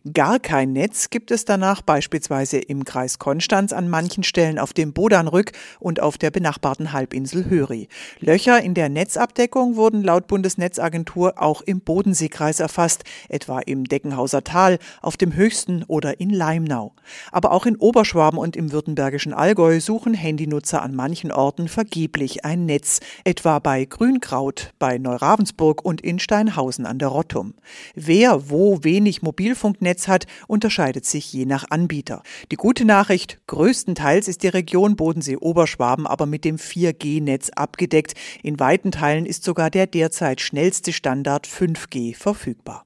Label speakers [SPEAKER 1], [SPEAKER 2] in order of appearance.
[SPEAKER 1] Gar kein Netz gibt es danach beispielsweise im Kreis Konstanz an manchen Stellen auf dem Bodanrück und auf der benachbarten Halbinsel Höri. Löcher in der Netzabdeckung wurden laut Bundesnetzagentur auch im Bodenseekreis erfasst, etwa im Deckenhauser Tal, auf dem Höchsten oder in Leimnau. Aber auch in Oberschwaben und im württembergischen Allgäu suchen Handynutzer an manchen Orten vergeblich ein Netz, etwa bei Grünkraut, bei Neuravensburg und in Steinhausen an der Rottum. Wer wo wenig Mobilfunknetz hat, unterscheidet sich je nach Anbieter. Die gute Nachricht: größtenteils ist die Region Bodensee-Oberschwaben aber mit dem 4G-Netz abgedeckt. In weiten Teilen ist sogar der derzeit schnellste Standard 5G verfügbar.